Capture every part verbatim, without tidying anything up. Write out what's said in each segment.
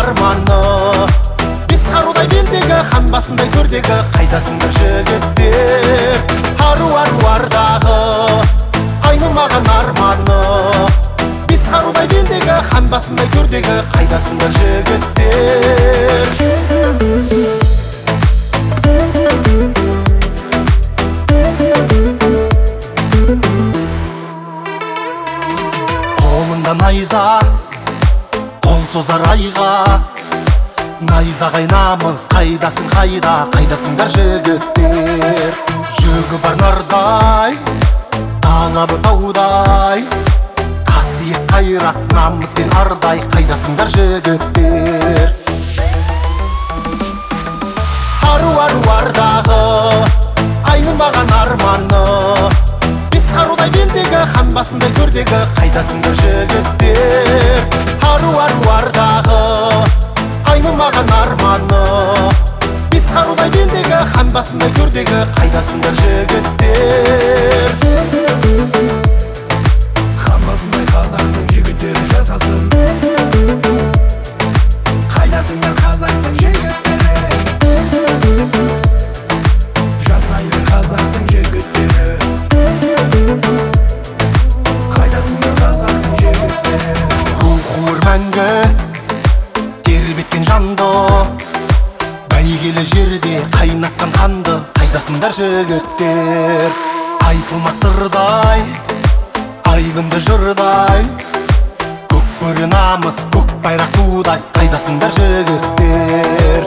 арманы, бес қарудай белдегі, хан басындай төрдегі, қайдасыңдар жігіттер? Ару аруардағы айнымаған арманы, бес қарудай белдегі, хан басындай төрдегі, қайдасыңдар жігіттер? Қолында найза, қол созар айға, найза қайнамыз, қайдасың қайда, қайдасыңдар жігіттер? Жүгі бар нардай, талабы таудай, қасиет қайрат, намыс пен ардай, қайдасыңдар жігіттер? Ару аруардағы айнымаған арманы, бес қарудай белдегі, хан басындай төрдегі, қайдасыңдар жігіттер? Ару аруардағы айнымаған арманы, бес қарудай белдегі, хан басындай төрдегі, қайдасыңдар жігіттер? Хан басындай қазақтың жігіттері жасасын, қайдасыңдар қазақтың жігіттері? Жасайды қазақтың жігіттері, қайдасыңдар қазақтың жігіттері? Рух мәңгі тербеткен жанды, бәйгелі жерде қайнатқан қанды, қайдасыңдар жігіттер? Айтылмас сырдай, айбынды жырдай, көк бөрі намыс, көк байрақ тудай, қайдасыңдар жігіттер?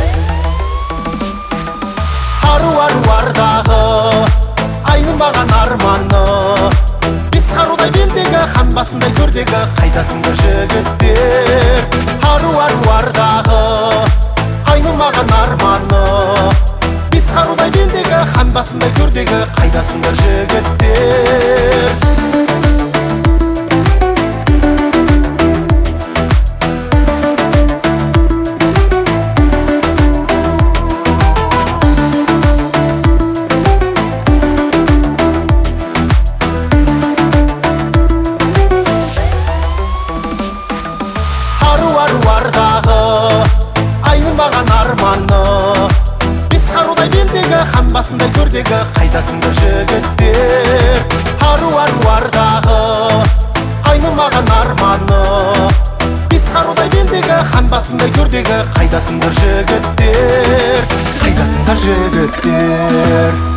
Ару аруардағы айнымаған арманы, бес қарудай белдегі, хан басындай төрдегі, қайдасыңдар жігіттер? Ару аруардағы айнымаған арманы, бес қарудай белдегі, хан басындай төрдегі, қайдасыңдар жігіттер? Аруардағы айнымаған арманы, бес қарудай белдегі, хан басындай төрдегі, қайдасыңдар жігіттер? Ару аруардағы айнымаған арманы, бес қарудай белдегі, хан басындай төрдегі, қайдасыңдар жігіттер? Қайдасыңдар жігіттер?